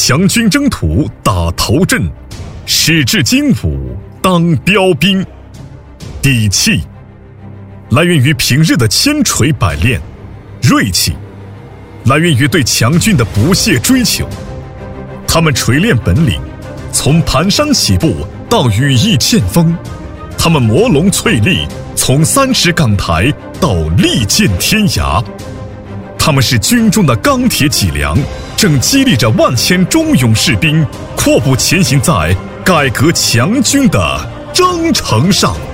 强军征途打头阵，矢志精武当标兵。底气来源于平日的千锤百炼，锐气来源于对强军的不懈追求。他们锤炼本领，从蹒跚起步到羽翼渐丰；他们磨珑淬砺，从30杠台到利剑天涯。他们是军中的钢铁脊梁，正激励着万千忠勇士兵阔步前行在改革强军的征程上。